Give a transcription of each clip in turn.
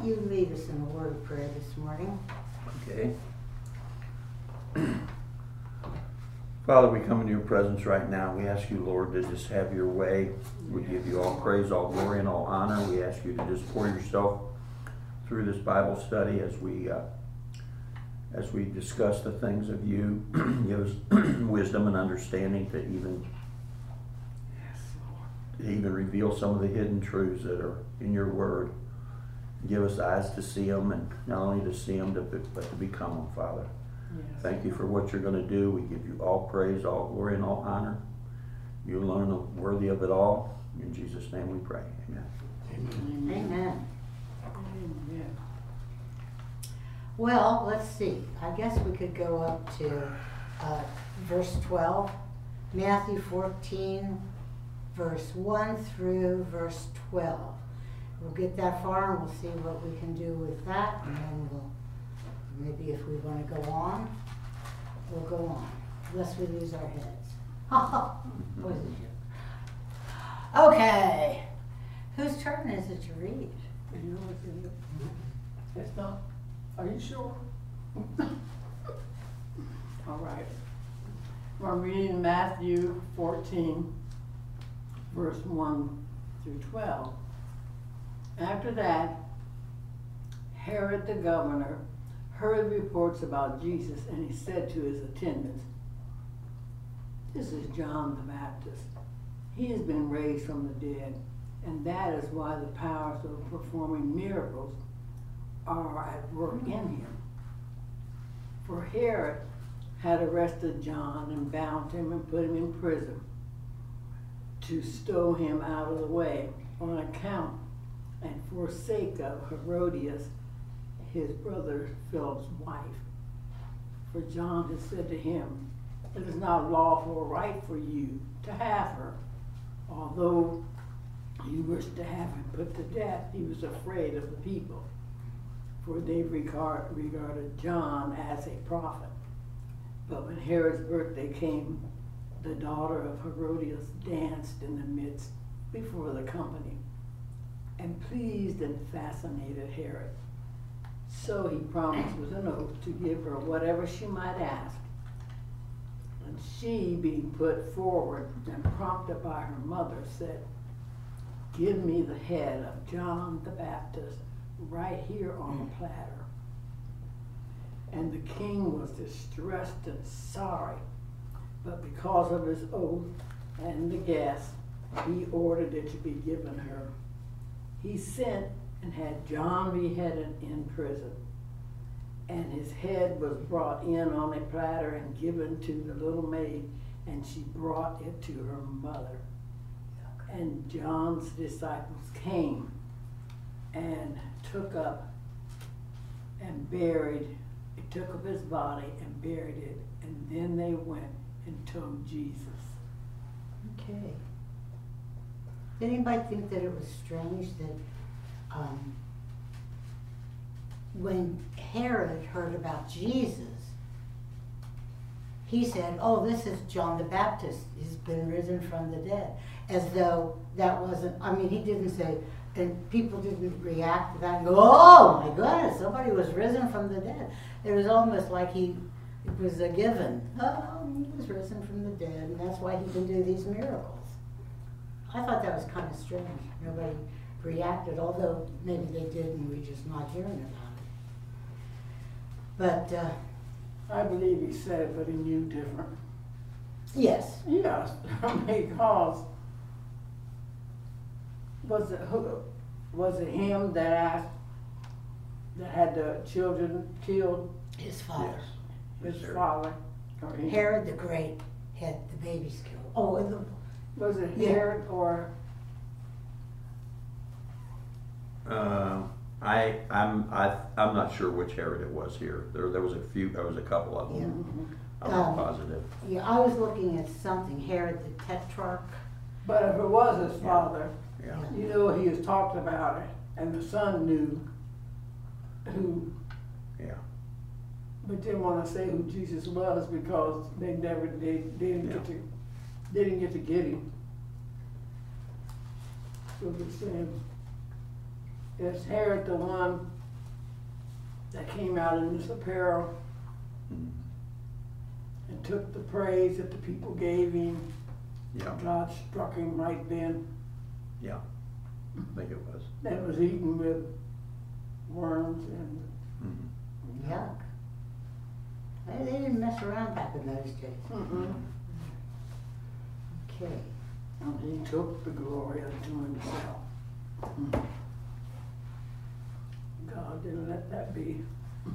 don't you lead us in a word of prayer this morning? Okay. Father, we come into your presence right now. We ask you, Lord, to just have your way. We give you all praise, all glory, and all honor. We ask you to just pour yourself through this Bible study as we discuss the things of you. Give us wisdom and understanding to even reveal some of the hidden truths that are in your word. Give us eyes to see them, and not only to see them, but to become them, Father. Yes. Thank you for what you're going to do. We give you all praise, all glory, and all honor. You alone are worthy of it all. In Jesus' name we pray. Amen. Amen. Amen. Amen. Well, let's see. I guess we could go up to verse 12. Matthew 14, verse 1 through verse 12. We'll get that far and we'll see what we can do with that, and then maybe if we want to go on, we'll go on, unless we lose our heads. What is it? Okay. Whose turn is it to read? It's not. Are you sure? All right. We're reading Matthew 14, verse 1 through 12. After that, Herod the governor heard reports about Jesus, and he said to his attendants, "This is John the Baptist. He has been raised from the dead, and that is why the powers of performing miracles are at work in him." For Herod had arrested John and bound him and put him in prison to stow him out of the way on account and for sake of Herodias, his brother Philip's wife. For John had said to him, "It is not lawful or right for you to have her." Although he wished to have him put to death, he was afraid of the people, for they regarded John as a prophet. But when Herod's birthday came, the daughter of Herodias danced in the midst before the company, and pleased and fascinated Herod. So he promised with an oath to give her whatever she might ask. And she, being put forward and prompted by her mother, said, "Give me the head of John the Baptist right here on the platter." And the king was distressed and sorry, but because of his oath and the guests, he ordered it to be given her. He sent and had John beheaded in prison, and his head was brought in on a platter and given to the little maid, and she brought it to her mother. And John's disciples came and took up his body and buried it, and then they went and told Jesus. Okay. Did anybody think that it was strange that when Herod heard about Jesus, he said, "Oh, this is John the Baptist. He's been risen from the dead." As though that wasn't, he didn't say, and people didn't react to that and go, "Oh my goodness, somebody was risen from the dead." It was almost like it was a given. Oh, he was risen from the dead, and that's why he can do these miracles. I thought that was kind of strange. Nobody reacted, although maybe they did and we're just not hearing about it. But I believe he said it, but he knew different. yes. Yes, because was it him that asked, that had the children killed? His father. Yes. His father. Herod the Great had the babies killed. Oh, was it Herod or? I'm not sure which Herod it was here. There was a couple of them. Yeah. I'm not positive. Yeah, I was looking at something, Herod the Tetrarch. But if it was his father, Yeah. you know he was talking about it, and the son knew who. Yeah. But didn't want to say who Jesus was because they didn't get to get him. So they're saying Is Herod the one that came out in this apparel Mhm. and took the praise that the people gave him? Yeah, God struck him right then. yeah. I think it was. That was eaten with worms and Mhm. Yuck. They didn't mess around back in those days. Okay. and he took the glory unto himself. God didn't let that be.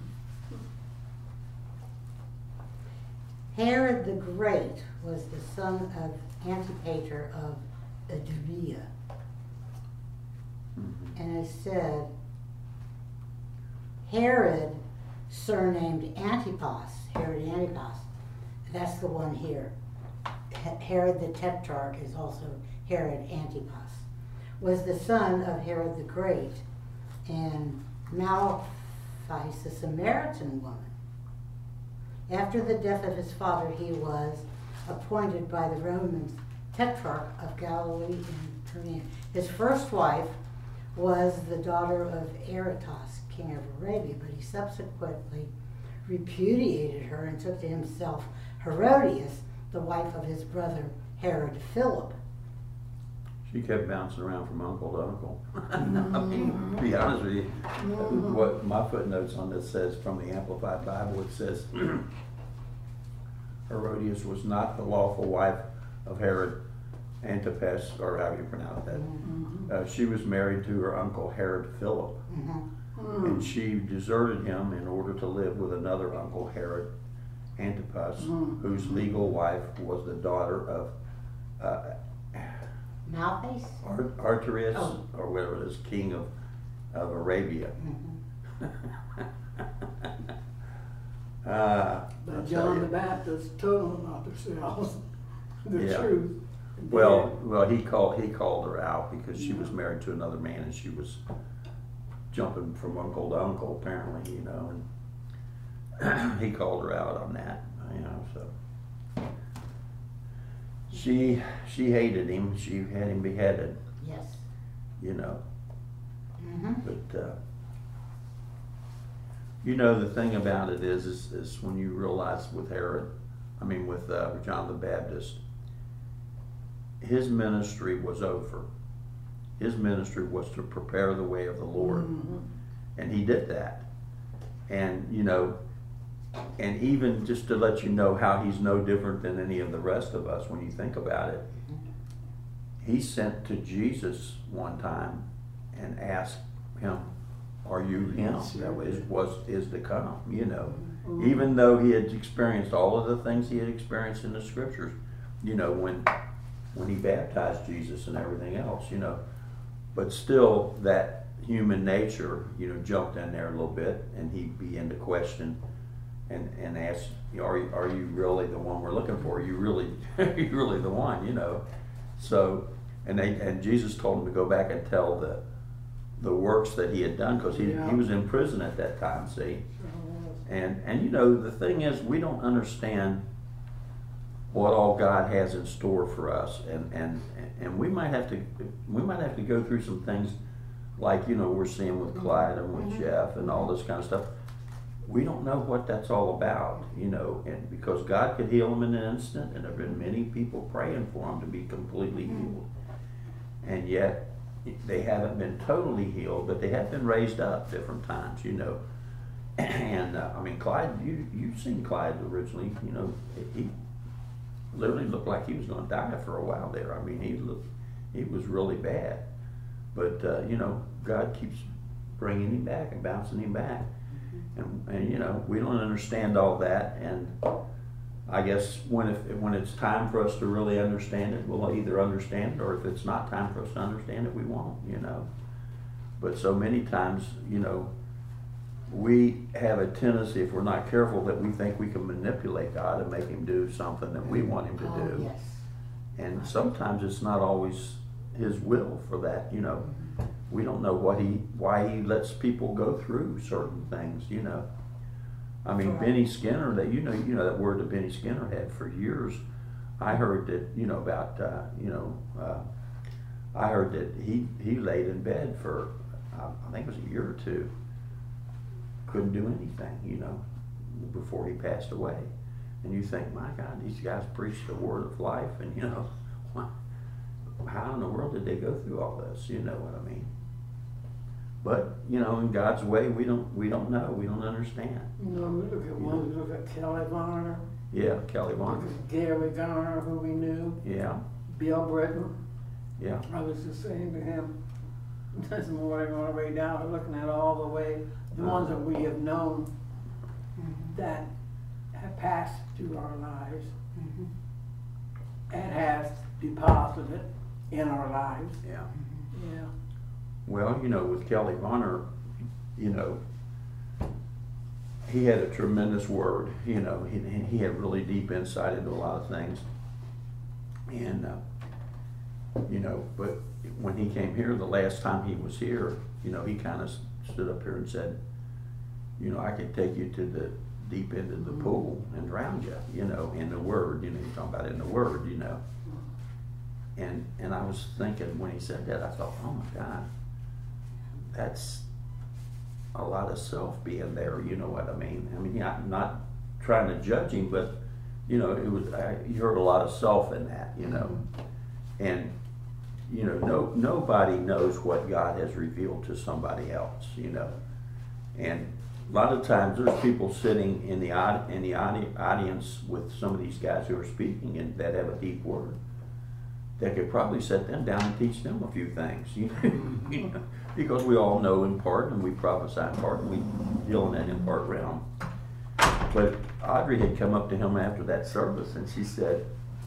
Herod the Great was the son of Antipater of Idumea. Mhm. And it said, Herod, surnamed Antipas, Herod Antipas, that's the one here. Herod the Tetrarch is also Herod Antipas, was the son of Herod the Great, and Malchus, a Samaritan woman. After the death of his father, he was appointed by the Romans Tetrarch of Galilee and Perea. His first wife was the daughter of Aretas, king of Arabia, but he subsequently repudiated her and took to himself Herodias, the wife of his brother Herod Philip. She kept bouncing around from uncle to uncle. I mean, to be honest with you, what my footnotes on this says from the Amplified Bible, it says Herodias was not the lawful wife of Herod Antipas, or how do you pronounce that? She was married to her uncle Herod Philip, and she deserted him in order to live with another uncle, Herod Antipas, whose legal wife was the daughter of Malchus? Arterius, Oh. or whatever it is, king of Arabia. But John the Baptist told them about themselves, the Yeah. truth. Well, he called her out because she was married to another man and she was jumping from uncle to uncle, apparently, you know, and he called her out on that, you know, so. She hated him. She had him beheaded, Yes. you know. Mm-hmm. But you know, the thing about it is when you realize with with John the Baptist, his ministry was over. His ministry was to prepare the way of the Lord, and he did that. And you know, and even just to let you know how he's no different than any of the rest of us when you think about it, he sent to Jesus one time and asked him, "Are you him that is to come?" You know, even though he had experienced all of the things he had experienced in the scriptures, you know, when he baptized Jesus and everything else, you know, but still that human nature, you know, jumped in there a little bit, and he began to question and ask, are you really the one we're looking for? Are you really the one? You know, so and Jesus told him to go back and tell the works that he had done, because he was in prison at that time. See, and you know, the thing is, we don't understand what all God has in store for us, and we might have to go through some things like, you know, we're seeing with Clyde and with Jeff and all this kind of stuff. We don't know what that's all about, you know, and because God could heal them in an instant, and there have been many people praying for them to be completely healed, and yet they haven't been totally healed, but they have been raised up different times, you know. And I mean, Clyde, you've seen Clyde originally, you know, he literally looked like he was going to die for a while there. I mean, he was really bad, but you know, God keeps bringing him back and bouncing him back. And you know, we don't understand all that, and I guess when it's time for us to really understand it, we'll either understand it, or if it's not time for us to understand it, we won't, you know. But so many times, you know, we have a tendency, if we're not careful, that we think we can manipulate God and make him do something that we want him to do. Yes. And sometimes it's not always his will for that, you know. We don't know why he lets people go through certain things, you know. I mean, Right. Benny Skinner, that you know that word that Benny Skinner had for years. I heard that, you know, about I heard that he laid in bed for I think it was a year or two, couldn't do anything, you know, before he passed away. And you think, my God, these guys preached the word of life, and you know, how in the world did they go through all this? You know what I mean? But you know, in God's way, we don't know, we don't understand. You know, we look at one, we look at Kelly Varner. Yeah, Kelly Look Varner. at Gary Garner, who we knew. Yeah, Bill Britton. yeah, I was just saying to him this morning on the way down, looking at all the way, the ones that we have known that have passed through our lives and has deposited in our lives. yeah. Yeah. Well, you know, with Kelly Varner, you know, he had a tremendous word. You know, he had really deep insight into a lot of things. And, you know, but when he came here, the last time he was here, you know, he kind of stood up here and said, you know, I could take you to the deep end of the pool and drown you, you know, in the Word. You know, you're talking about in the Word, you know. And I was thinking when he said that, I thought, oh my God, that's a lot of self being there, you know what I mean? I mean, I'm not trying to judge him, but, you know, you heard a lot of self in that, you know. And, you know, nobody knows what God has revealed to somebody else, you know. And a lot of times there's people sitting in the audience with some of these guys who are speaking and that have a deep word that could probably sit them down and teach them a few things, you know, because we all know in part and we prophesy in part and we deal in that in part realm. But Audrey had come up to him after that service and she said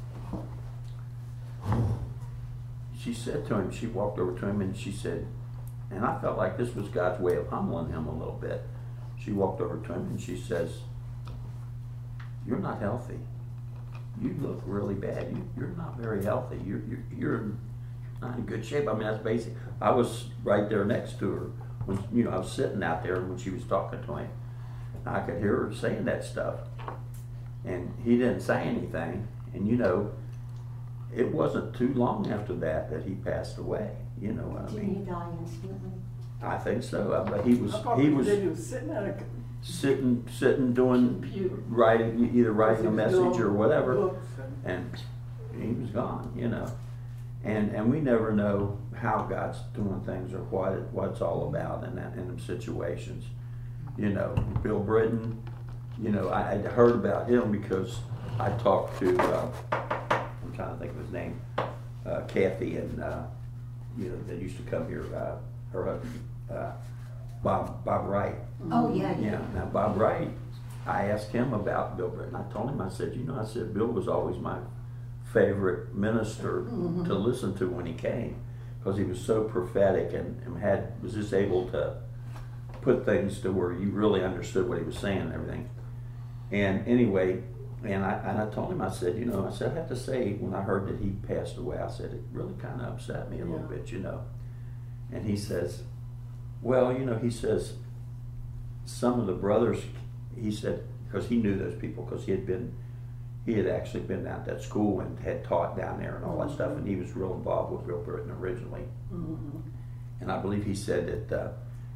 to him, she walked over to him and she said, and I felt like this was God's way of humbling him a little bit. She walked over to him and she says, you're not healthy. You look really bad. You're not very healthy. You're not in good shape. I mean, that's basic. I was right there next to her when, you know, I was sitting out there when she was talking to him. I could hear her saying that stuff. And he didn't say anything. And, you know, it wasn't too long after that he passed away. You know what I mean? Did he die instantly? I think so. But he was sitting at a sitting doing computer, either writing a message or whatever, books and he was gone, you know. And we never know how God's doing things or what it's all about in them situations. You know, Bill Britton, you know, I heard about him because I talked to I'm trying to think of his name, Kathy, and you know, that used to come here, her husband, Bob Wright. Oh, yeah. Yeah, now Bob Wright, I asked him about Bill Britton. I told him, I said, you know, I said, Bill was always my favorite minister to listen to when he came, because he was so prophetic and was just able to put things to where you really understood what he was saying and everything. And anyway, and I told him, I said, you know, I said, I have to say, when I heard that he passed away, I said, it really kind of upset me a little bit, you know. And he says, well, you know, he says, some of the brothers, he said, because he knew those people, because he had actually been out at that school and had taught down there and all that stuff, and he was real involved with Bill Britton originally. And I believe he said that,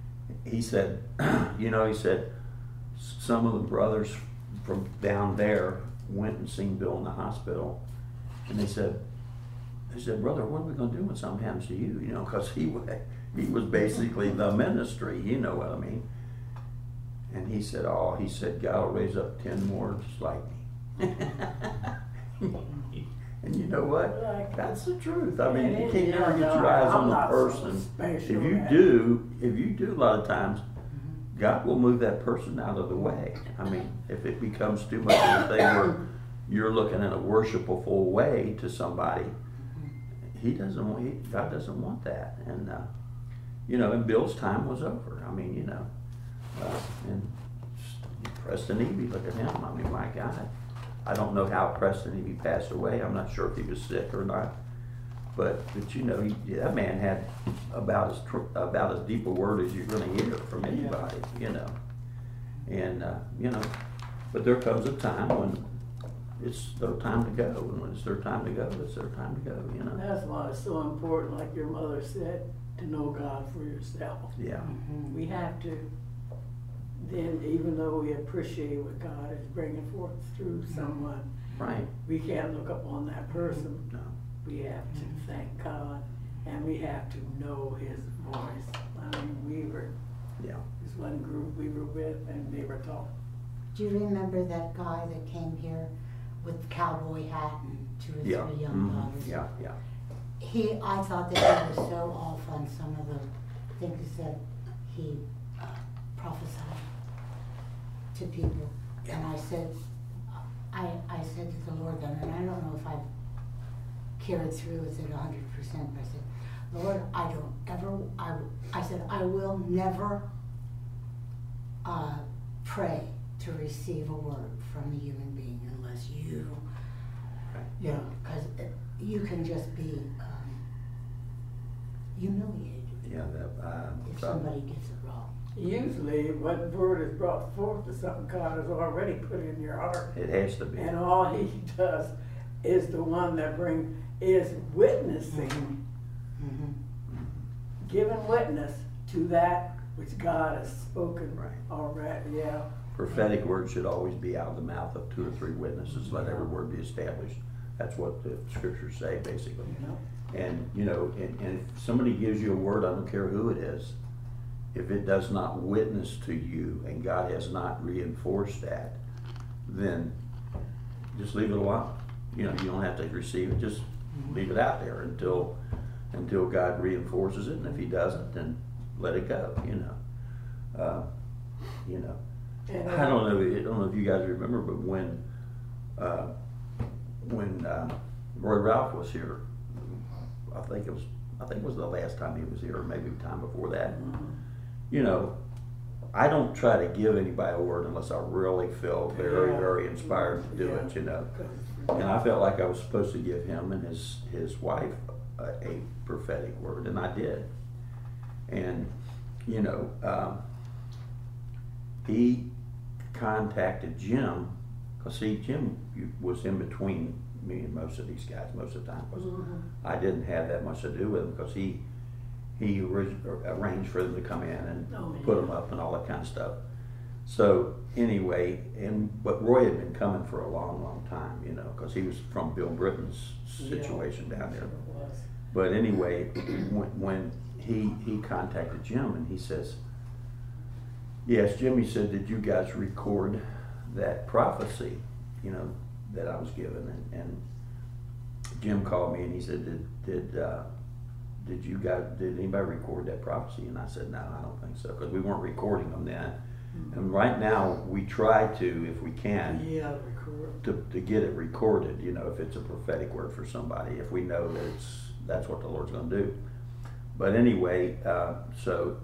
you know, he said, some of the brothers from down there went and seen Bill in the hospital, and they said, brother, what are we going to do when something happens to you? You know, because he was basically the ministry, you know what I mean? And he said, God will raise up 10 more just like me. And you know what? That's the truth. I mean, you can't never get your eyes on the person. If you do, a lot of times, God will move that person out of the way. I mean, if it becomes too much of a thing where you're looking in a worshipful way to somebody, God doesn't want that. And, you know, and Bill's time was over. I mean, you know, and Preston Eby, look at him. I mean, my God. I don't know how Preston Eby passed away. I'm not sure if he was sick or not. But you know, that man had about as deep a word as you're going to hear from anybody, you know. And, you know, but there comes a time when it's their time to go. And when it's their time to go, it's their time to go, you know. That's why it's so important, like your mother said, to know God for yourself. Yeah. We have to, then even though we appreciate what God is bringing forth through someone, Right. we can't look up on that person. No. We have to thank God, and we have to know His voice. I mean, we were, Yeah. this one group we were with, and they were talking. Do you remember that guy that came here with the cowboy hat and 2 or 3 Yeah. young daughters? Yeah. Yeah. I thought that he was so off on some of the things that he prophesied to people. And I said to the Lord then, and I don't know if I've carried through with it 100%, but I said, Lord, I said, I will never pray to receive a word from a human being unless you, you know, because you can just be humiliated Yeah. if somebody gets it wrong. Usually, what word is brought forth to something God has already put in your heart. It has to be. And all He does is the one that is witnessing, giving witness to that which God has spoken Right. already. Yeah. Prophetic words should always be out of the mouth of 2 or 3 witnesses. Let every word be established. That's what the scriptures say, basically. And, you know, and if somebody gives you a word, I don't care who it is, if it does not witness to you and God has not reinforced that, then just leave it alone. You know, you don't have to receive it. Just leave it out there until God reinforces it. And if He doesn't, then let it go. You know. I don't know if you guys remember, but when Roy Ralph was here, I think it was the last time he was here, or maybe the time before that. You know, I don't try to give anybody a word unless I really feel very, very inspired to do it. You know, and I felt like I was supposed to give him and his wife a prophetic word, and I did. And you know, he contacted Jim, because see, Jim was in between me and most of these guys most of the time, because I didn't have that much to do with him, because he arranged for them to come in and put them up and all that kind of stuff. So anyway, but Roy had been coming for a long, long time, you know, because he was from Bill Britton's situation down there. But anyway, when he contacted Jim, and he says, yes, Jimmy said, did you guys record that prophecy, you know, that I was given? And Jim called me and he said, did anybody record that prophecy? And I said, no, I don't think so, because we weren't recording them then. And right now we try to, if we can, to get it recorded, you know, if it's a prophetic word for somebody, if we know that that's what the Lord's going to do. But anyway, so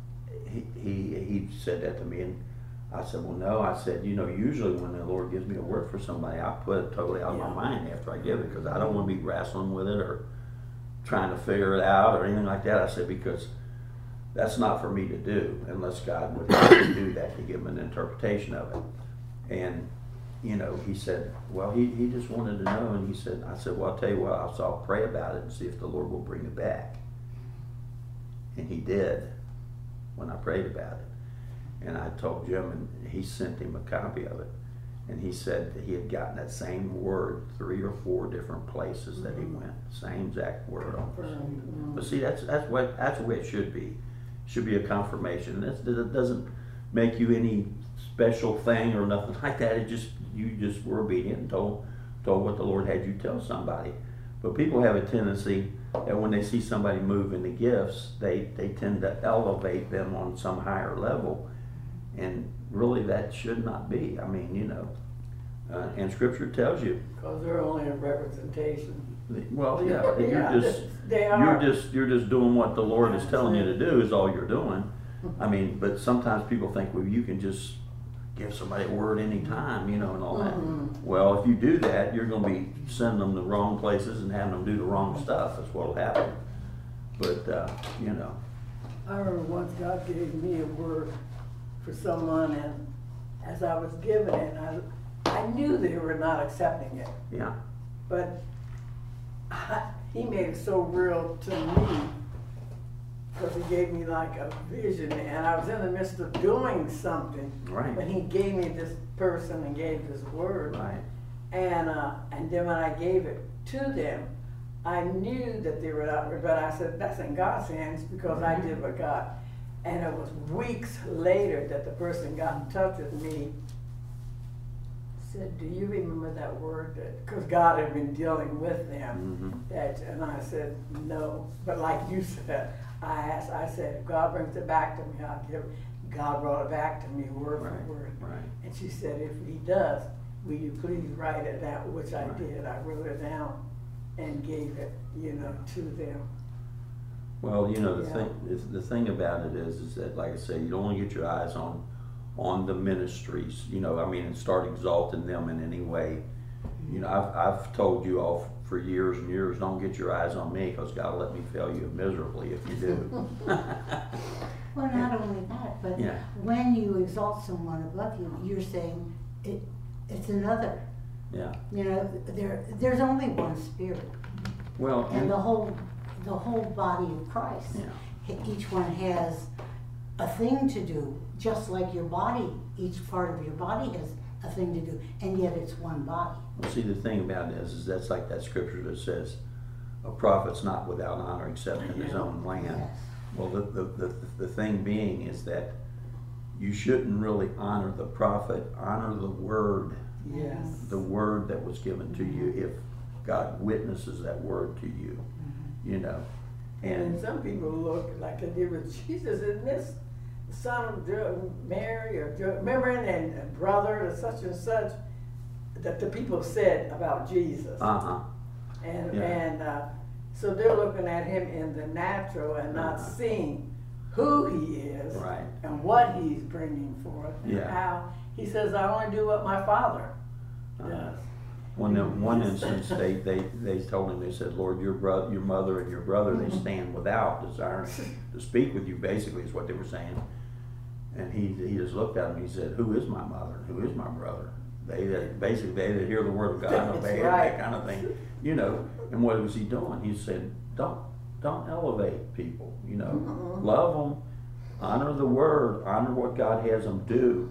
he said that to me, and I said, well, no. I said, you know, usually when the Lord gives me a word for somebody, I put it totally out of my mind after I give it, because I don't want to be wrestling with it or trying to figure it out or anything like that. I said, because that's not for me to do unless God would have me do that, to give him an interpretation of it. And you know, he said, well, he just wanted to know, and he said, I said, well, I'll tell you what, I'll pray about it and see if the Lord will bring it back. And he did when I prayed about it. And I told Jim, and he sent him a copy of it. And he said that he had gotten that same word 3 or 4 different places that he went. Same exact word almost. But see, that's the way it should be. It should be a confirmation. It doesn't make you any special thing or nothing like that. You just were obedient and told what the Lord had you tell somebody. But people have a tendency that when they see somebody move in the gifts, they tend to elevate them on some higher level. And really that should not be. I mean, you know, and Scripture tells you. Because they're only a representation. Well, yeah, you're just doing what the Lord is telling you to do is all you're doing. I mean, but sometimes people think, well, you can just give somebody a word anytime, you know, and all that. Well, if you do that, you're going to be sending them to the wrong places and having them do the wrong stuff. That's what will happen. But, you know. I remember once God gave me a word for someone, and as I was giving it, I knew they were not accepting it. Yeah. But he made it so real to me because he gave me like a vision, and I was in the midst of doing something. Right. But he gave me this person and gave this word. Right. And then when I gave it to them, I knew that they were not, but I said, that's in God's hands because I did what God. And it was weeks later that the person got in touch with me, said, do you remember that word? Because God had been dealing with them. Mm-hmm. And I said, no. But like you said, I said, if God brings it back to me, I'll give it. God brought it back to me word Right. for word. Right. And she said, if he does, will you please write it down, which I Right. did. I wrote it down and gave it, to them. Well, Yeah. the thing about it is that, like I say, you don't want to get your eyes on the ministries, and start exalting them in any way. I've told you all for years and years, don't get your eyes on me because God will let me fail you miserably if you do. Well, not only that, but Yeah. when you exalt someone above you, you're saying it's another. Yeah. There's only one Spirit, Well, and the whole body of Christ. yeah. Each one has a thing to do, just like your body. Each part of your body has a thing to do, and yet it's one body. Well, see, the thing about it is that's like that scripture that says, "A prophet's not without honor except in his own land." Yes. Well, the thing being is that you shouldn't really honor the prophet, honor the word, Yes. the word that was given to you if God witnesses that word to you, And And some people look like they did with Jesus, isn't this the son of Mary or remember, and brother or such and such, that the people said about Jesus. uh-huh. And so they're looking at him in the natural and not seeing who he is Right. and what he's bringing forth and Yeah. how he says, I only do what my Father Uh-huh. does. One instance, they told him, they said, Lord, your mother and your brother, they stand without, desiring to speak with you, basically is what they were saying. And he just looked at him, he said, who is my mother? Who is my brother? They that hear the word of God and obey it, right. that kind of thing. And what was he doing? He said, don't elevate people, love them, honor the word, honor what God has them do.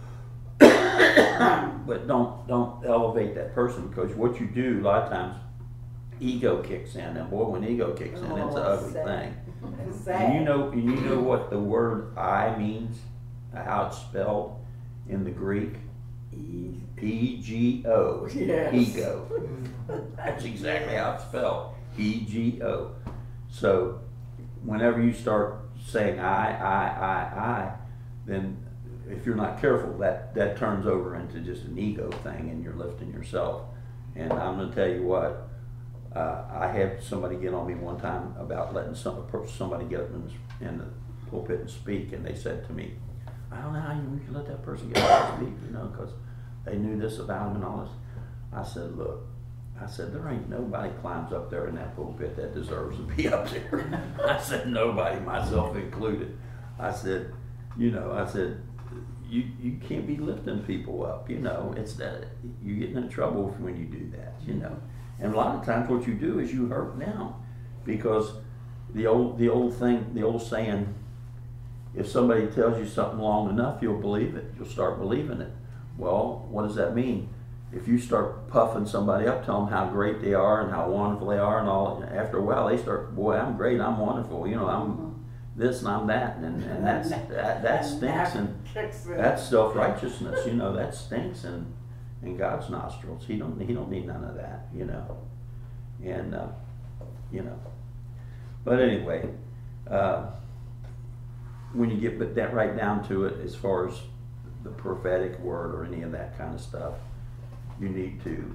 But don't elevate that person, because what you do a lot of times, ego kicks in, and boy, when ego kicks in, it's an ugly thing. It's sad. And you know what the word "I" means, how it's spelled in the Greek? E-G-O. Yes. Ego. That's exactly how it's spelled. E-G-O. So whenever you start saying I, then if you're not careful, that turns over into just an ego thing, and you're lifting yourself. And I'm going to tell you what, I had somebody get on me one time about letting somebody get up in the pulpit and speak, and they said to me, I don't know how you can let that person get up and speak, because they knew this about him and all this. I said, look, there ain't nobody climbs up there in that pulpit that deserves to be up there. I said, nobody, myself included. I said, you can't be lifting people up, it's that you get in trouble when you do that, And a lot of times what you do is you hurt them, because the old saying, if somebody tells you something long enough, you'll believe it. You'll start believing it. Well, what does that mean? If you start puffing somebody up, telling them how great they are and how wonderful they are and all, after a while they start, boy, I'm great, I'm wonderful, I'm this and I'm that, and that stinks, and that's self-righteousness, that stinks in God's nostrils. He don't need none of that, and but anyway, when you get that right down to it, as far as the prophetic word or any of that kind of stuff, you need to.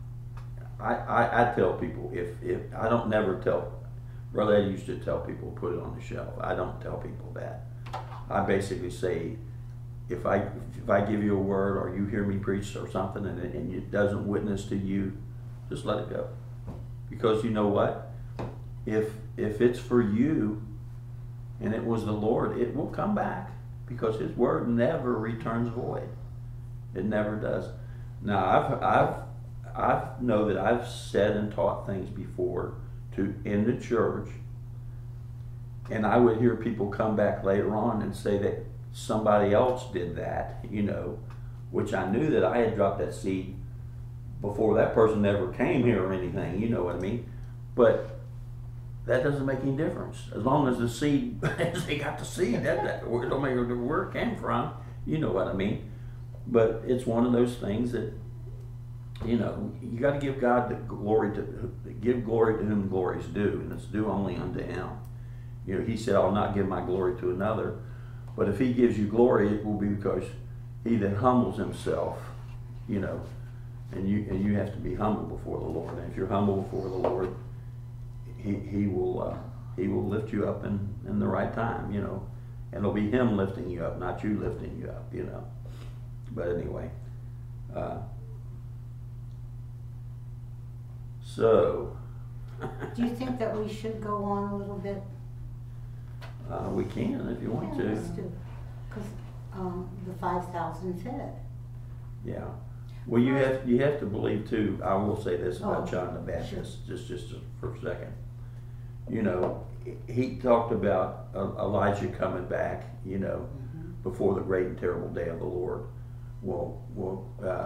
I tell people, if I don't never tell. Brother Ed used to tell people, put it on the shelf. I don't tell people that. I basically say, if I give you a word or you hear me preach or something and it doesn't witness to you, just let it go. Because you know what? If it's for you and it was the Lord, it will come back, because His word never returns void. It never does. Now I know that I've said and taught things before in the church, And I would hear people come back later on and say that somebody else did that, you know, which I knew that I had dropped that seed before that person ever came here or anything, you know what I mean? But that doesn't make any difference. As long as the seed, as they got the seed, that don't matter where it came from, you know what I mean? But it's one of those things that, you know, you got to give God the glory give glory to whom glory is due, and it's due only unto Him. You know, He said, "I'll not give my glory to another." But if He gives you glory, it will be because he that humbles himself, you know, and you have to be humble before the Lord. And if you're humble before the Lord, He will lift you up in the right time, you know, and it'll be Him lifting you up, not you lifting you up, you know. But anyway, so. Do you think that we should go on a little bit? We can if you want to. Let's do. Because the 5,000 fed. Yeah. Well, you have to believe too. I will say this about John the Baptist, sure. just for a second. You know, he talked about Elijah coming back, you know, before the great and terrible day of the Lord. Well,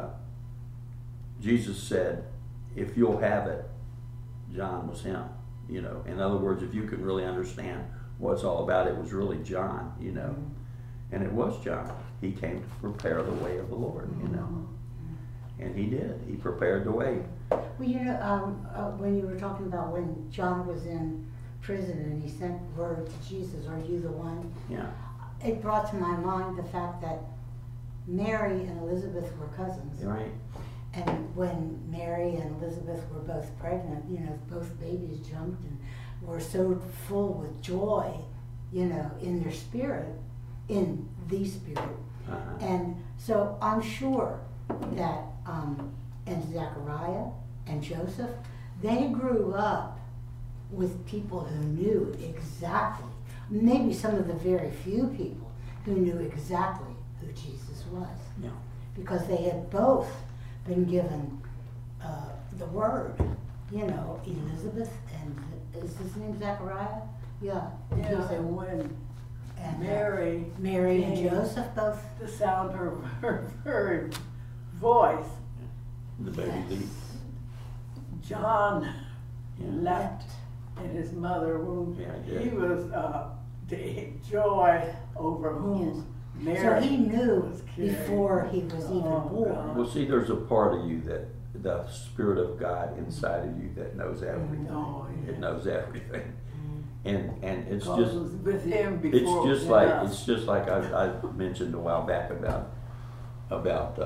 Jesus said, "If you'll have it, John was him." You know, in other words, if you can really understand what it's all about, it was really John. You know, and it was John. He came to prepare the way of the Lord. You know. And he did. He prepared the way. Well, you know, when you were talking about when John was in prison and he sent word to Jesus, "Are you the one?" Yeah. It brought to my mind the fact that Mary and Elizabeth were cousins. Right. And when Mary and Elizabeth were both pregnant, you know, both babies jumped and were so full with joy, you know, in their spirit, in the spirit. And so I'm sure that and Zechariah and Joseph, they grew up with people who knew exactly, maybe some of the very few people who knew exactly who Jesus was. Yeah. Because they had both been given the word, you know, Elizabeth and, is his name Zechariah? Yeah. Yeah, and when Mary and Joseph both. The sound of her voice. The baby leap. John leapt in his mother's womb. Yeah, he was the joy over whom Mary. So he knew before he was even born. Well, see, there's a part of you that the Spirit of God inside of you that knows everything. Oh, yeah. It knows everything. And it's God just was with him before it's just like I mentioned a while back about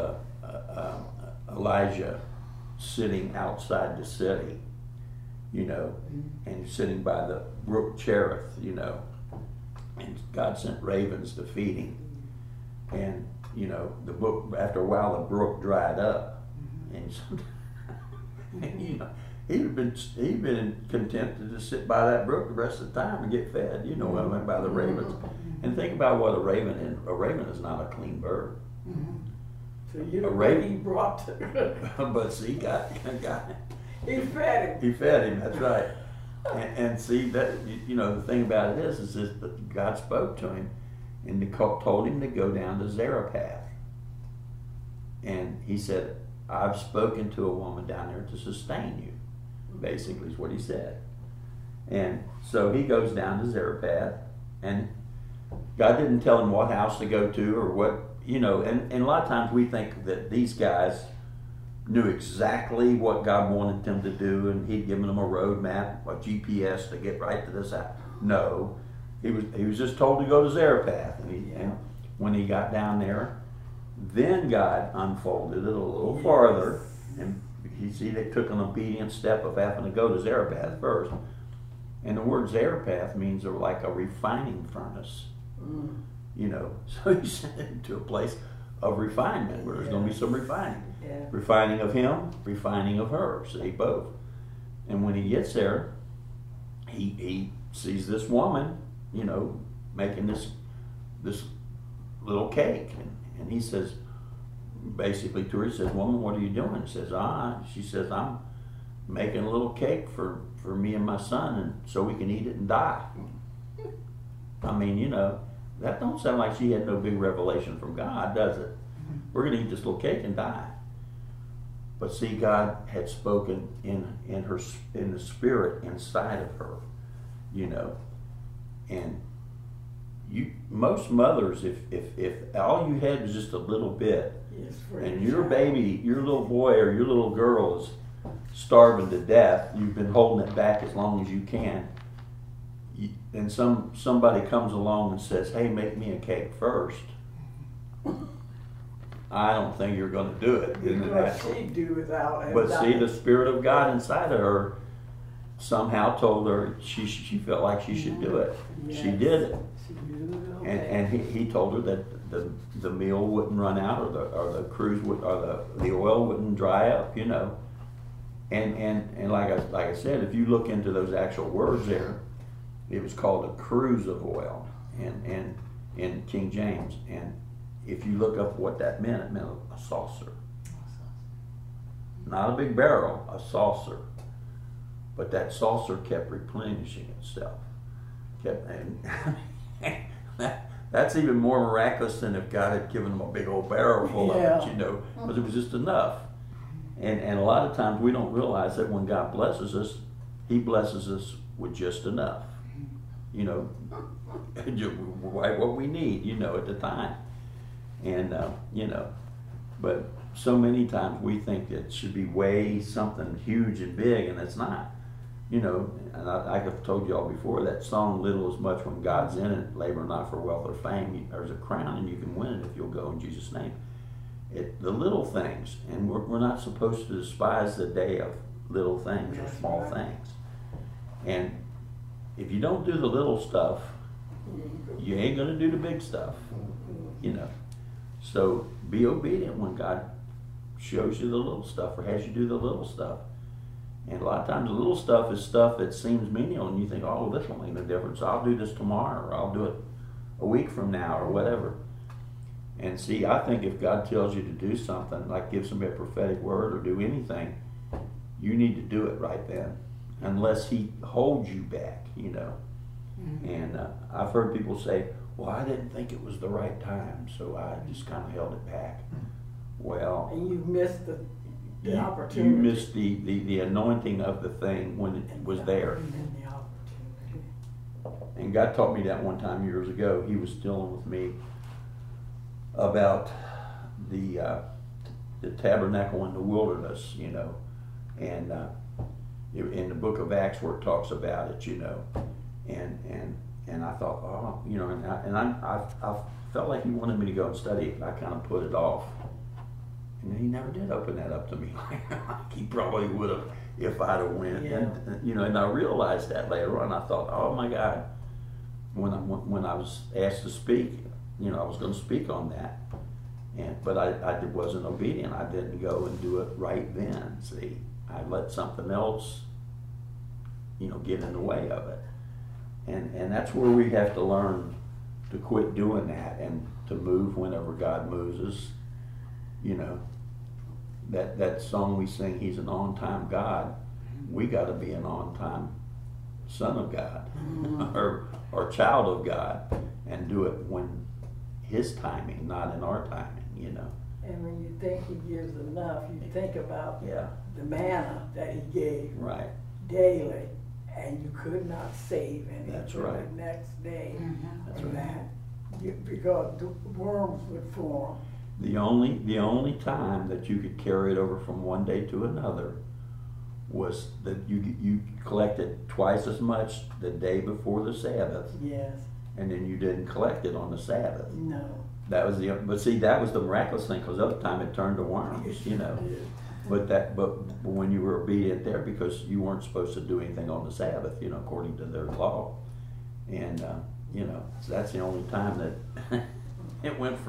Elijah sitting outside the city, you know, and sitting by the brook Cherith, you know, and God sent ravens to feed him, and you know the brook. After a while, the brook dried up, and you know. He'd been content to just sit by that brook the rest of the time and get fed, you know, what I meant by the ravens. And think about what a raven is. A raven is not a clean bird. So you know he brought but see, got he fed him. He fed him, that's right. And see, that, you know, the thing about it is that God spoke to him and told him to go down to Zarephath. And he said, "I've spoken to a woman down there to sustain you," basically is what he said. And so he goes down to Zarephath, and God didn't tell him what house to go to or what, you know, and a lot of times we think that these guys knew exactly what God wanted them to do, and he'd given them a road map, a GPS to get right to this house. No, he was just told to go to Zarephath, and when he got down there, then God unfolded it a little farther, and you see they took an obedient step of having to go to Zarephath first. And the word Zarephath means like a refining furnace. You know, so he sent him to a place of refinement where there's going to be some refining. Refining of him, refining of her, see, both. And when he gets there, he sees this woman, you know, making this little cake. And he says, basically to her, he says, "Woman, what are you doing?" She says, "I'm making a little cake for me and my son, and so we can eat it and die." I mean, you know, that don't sound like she had no big revelation from God, does it? We're going to eat this little cake and die. But see, God had spoken in the spirit inside of her, you know. And most mothers, if all you had was just a little bit, Yes, for and your your child. baby, your little boy or your little girl is starving to death, you've been holding it back as long as you can, and somebody comes along and says, "Hey, make me a cake first," I don't think you're going to do it in the Because natural. she'd do without it. But see, the Spirit of God inside of her somehow told her she felt like she should do it. She Yes. did it, She knew it, okay. and he told her that the meal wouldn't run out, or the cruise would, or the oil wouldn't dry up, you know. And like I said, if you look into those actual words there, it was called a cruse of oil, and in King James. And if you look up what that meant, it meant a saucer, not a big barrel, a saucer. But that saucer kept replenishing itself. That's even more miraculous than if God had given them a big old barrel full of it, you know, because it was just enough. And a lot of times we don't realize that when God blesses us, He blesses us with just enough, you know, what we need, you know, at the time. And, you know, but so many times we think that it should be way something huge and big, and it's not. You know, and I have told you all before, that song, "Little is much when God's in it, labor not for wealth or fame." There's a crown and you can win it if you'll go in Jesus' name. The little things, and we're not supposed to despise the day of little things or small things. And if you don't do the little stuff, you ain't going to do the big stuff, you know. So be obedient when God shows you the little stuff or has you do the little stuff. And a lot of times the little stuff is stuff that seems menial, and you think, "Oh, this won't make no difference. I'll do this tomorrow, or I'll do it a week from now, or whatever." And see, I think if God tells you to do something, like give somebody a prophetic word or do anything, you need to do it right then, unless He holds you back, you know. And I've heard people say, "Well, I didn't think it was the right time, so I just kind of held it back." Well, And you missed the you opportunity. missed the anointing of the thing when it was there. And the opportunity. And God taught me that one time years ago. He was dealing with me about the tabernacle in the wilderness, you know, and in the book of Acts where it talks about it, you know, and I thought, oh, you know, and I felt like He wanted me to go and study it, and I kind of put it off. And He never did open that up to me like He probably would have if I'd have went. Yeah. And you know, and I realized that later on. I thought, oh my God, when I was asked to speak, you know, I was going to speak on that, but I wasn't obedient. I didn't go and do it right then. See, I let something else, you know, get in the way of it, and that's where we have to learn to quit doing that and to move whenever God moves us. You know, that song we sing, He's an on-time God. We got to be an on-time son of God, or child of God, and do it when His timing, not in our timing, you know. And when you think He gives enough, you think about Yeah, the manna that He gave right. daily, and you could not save any That's for right. the next day. That's And right. because the worms would form. The only time that you could carry it over from one day to another was that you collected twice as much the day before the Sabbath, Yes. and then you didn't collect it on the Sabbath. No. That was but see, that was the miraculous thing, because the other time it turned to worms, you know. But when you were obedient there, because you weren't supposed to do anything on the Sabbath, you know, according to their law, and you know, so that's the only time that it went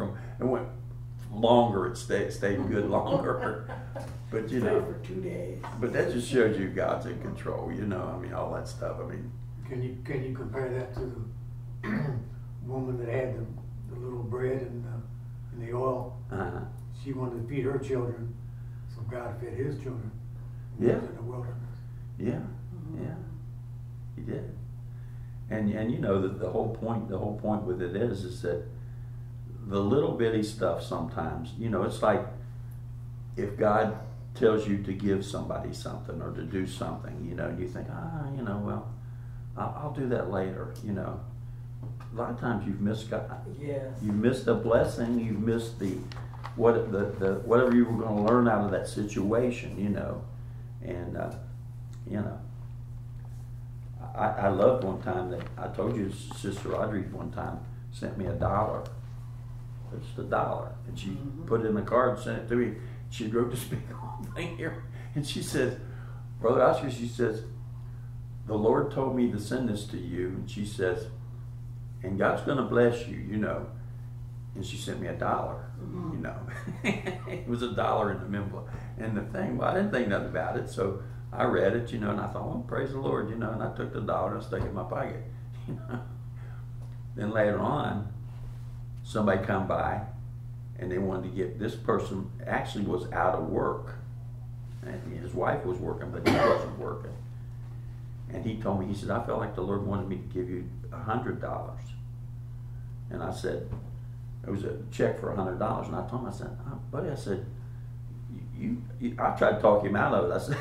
longer. It stayed good longer. But you Stay know, for 2 days. but that just shows you God's in control. You know, I mean, all that stuff. I mean, Can you compare that to the woman that had the little bread and the oil? She wanted to feed her children, so God fed His children. Yeah. In the wilderness. yeah, yeah, He did. And you know that the whole point with it is that the little bitty stuff sometimes, you know, it's like if God tells you to give somebody something or to do something, you know, and you think, you know, well, I'll do that later, you know. A lot of times you've missed God. Yes. You've missed the blessing. You've missed the whatever you were going to learn out of that situation, you know. And you know, I loved one time that I told you Sister Audrey one time sent me $1. Just $1, and she put it in the card and sent it to me. She wrote this big long thing here, and she says, Brother Oscar, she says, the Lord told me to send this to you, and she says, and God's going to bless you, you know. And she sent me $1, you know. It was $1 in the envelope. And the thing, well, I didn't think nothing about it, so I read it, you know, and I thought, well, praise the Lord, you know, and I took the $1 and stuck it in my pocket, you know. Then later on, somebody come by, and they wanted to get, this person actually was out of work. And his wife was working, but he wasn't working. And he told me, he said, I felt like the Lord wanted me to give you $100. And I said, it was a check for $100. And I told him, I said, buddy, I said, you I tried to talk him out of it.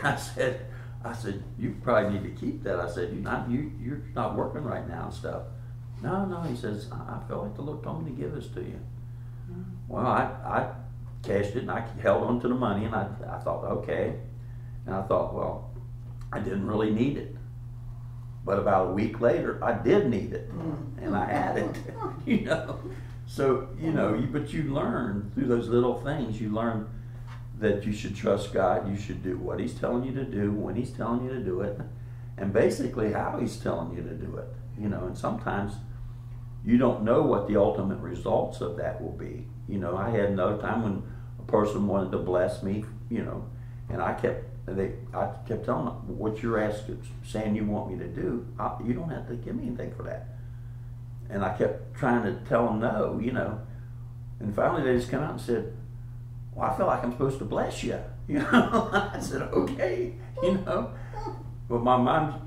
I said, you probably need to keep that. I said, you're not working right now and stuff. No, he says, I felt like the Lord told me to give this to you. Well, I cashed it and I held on to the money, and I thought, okay. And I thought, well, I didn't really need it. But about a week later, I did need it, and I had it, you know. So, you know, but you learn through those little things. You learn that you should trust God. You should do what He's telling you to do, when He's telling you to do it, and basically how He's telling you to do it, you know. And sometimes you don't know what the ultimate results of that will be. You know, I had another time when a person wanted to bless me, you know, and I kept telling them, what you're asking, saying you want me to do, you don't have to give me anything for that. And I kept trying to tell them no, you know. And finally they just come out and said, well, I feel like I'm supposed to bless you. You know, I said, okay, you know. But my mom,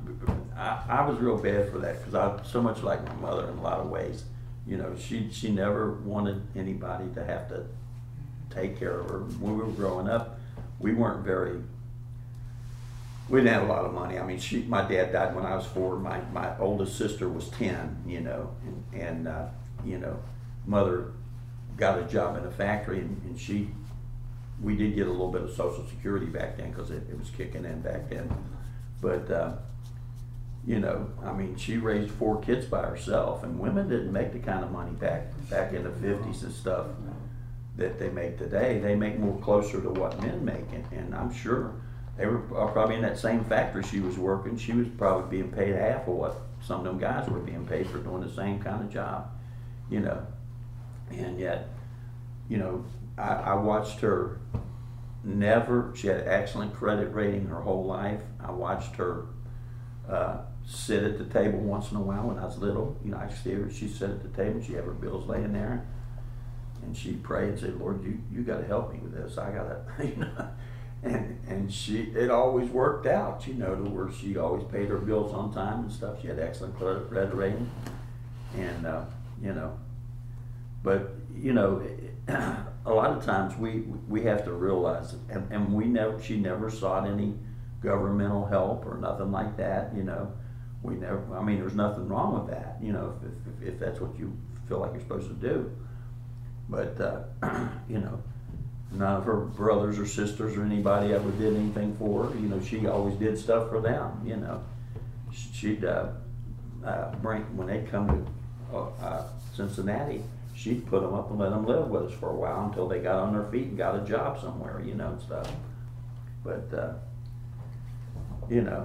I was real bad for that because I so much like my mother in a lot of ways. You know, she never wanted anybody to have to take care of her. When we were growing up, we didn't have a lot of money. I mean, my dad died when I was 4. My oldest sister was 10, you know, and you know, mother got a job in a factory, and we did get a little bit of Social Security back then because it was kicking in back then. But, you know, I mean, she raised 4 kids by herself, and women didn't make the kind of money back in the 50s and stuff that they make today. They make more closer to what men make, and I'm sure they were probably in that same factory she was working. She was probably being paid half of what some of them guys were being paid for doing the same kind of job, you know. And yet, you know, I watched her she had excellent credit rating her whole life. I watched her sit at the table once in a while when I was little. You know, I see her, she'd sit at the table, she'd have her bills laying there, and she'd pray and say, Lord, you got to help me with this. I got to, you know. And it always worked out, you know, to where she always paid her bills on time and stuff. She had excellent credit rating, and you know, but you know, a lot of times we have to realize, and she never sought any governmental help or nothing like that, you know. I mean, there's nothing wrong with that, you know, if that's what you feel like you're supposed to do. But you know, none of her brothers or sisters or anybody ever did anything for her. You know, she always did stuff for them, you know. She'd bring, when they'd come to Cincinnati, she'd put them up and let them live with us for a while until they got on their feet and got a job somewhere, you know, and stuff. But, you know,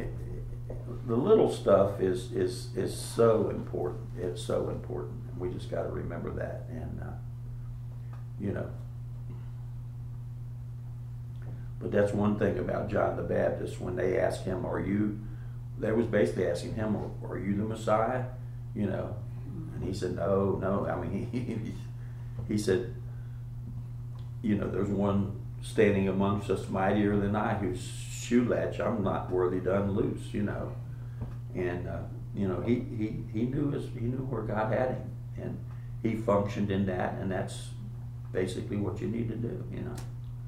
the little stuff is so important. It's so important. And we just got to remember that. And, you know, but that's one thing about John the Baptist. When they asked him, they was basically asking him, are you the Messiah? You know, and he said, no. I mean, he said, you know, there's one standing amongst us mightier than I, whose shoe latch I'm not worthy to unloose, you know. And, you know, he knew where God had him, and he functioned in that, and that's basically what you need to do, you know.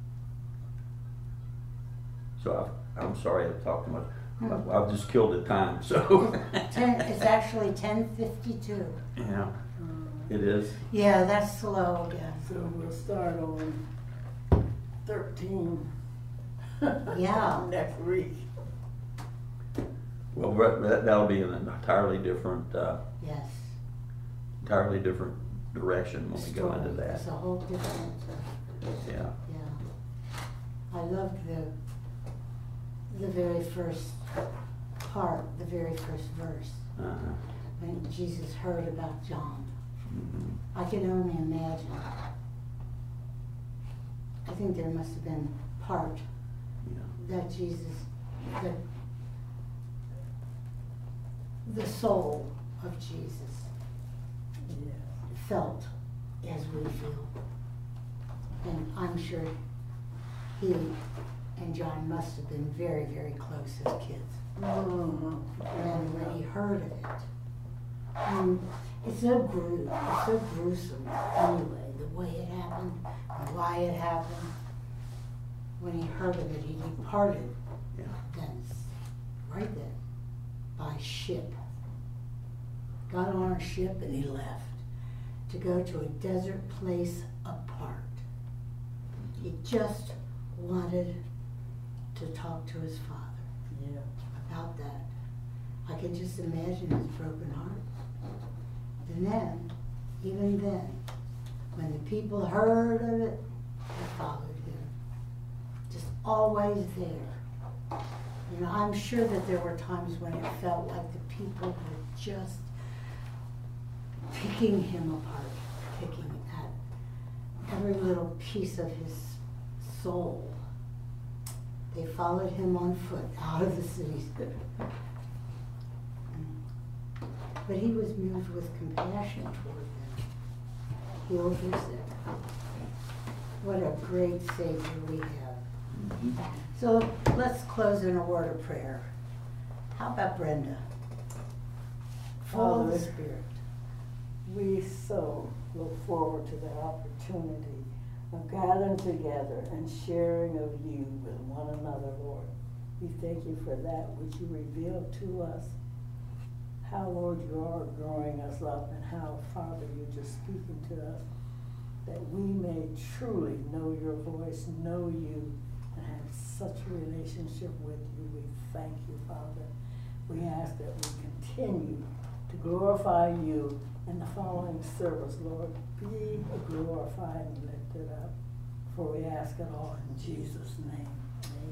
So I'm sorry I talked too much. I've just killed the time, so. It's actually 10:52. Yeah, it is. Yeah, that's slow again. So we'll start on 13. Yeah. Next week. Well, that'll be an entirely different, Yes. entirely different direction when we go into that. It's a whole different, Yeah. yeah. I loved the very first part, the very first verse, Uh-huh. when Jesus heard about John. Mhm. I can only imagine. I think there must have been part Yeah. that Jesus, the soul of Jesus Yeah. felt as we feel. And I'm sure he and John must have been very, very close as kids. Mm-hmm. And when he heard of it, it's so gruesome anyway, the way it happened, and why it happened. When he heard of it, he departed Yeah. thence, right then, by ship. Got on a ship and he left to go to a desert place apart. He just wanted to talk to his father Yeah. about that. I can just imagine his broken heart. And then, even then, when the people heard of it, they followed him. Just always there. You know, I'm sure that there were times when it felt like the people were just picking him apart, picking at every little piece of his soul. They followed him on foot out of the city. But he was moved with compassion toward them. Healed their sick. What a great Savior we have. Mhm. So let's close in a word of prayer. How about Brenda? Full of the Father, Spirit. we so look forward to the opportunity of gathering together and sharing of you with one another, Lord. We thank you for that which you revealed to us. How, Lord, you are growing us up, and how, Father, you're just speaking to us, that we may truly know your voice, know you, and have such a relationship with you. We thank you, Father. We ask that we continue to glorify you in the following service, Lord. Be glorified and lifted up. For we ask it all in Jesus' name.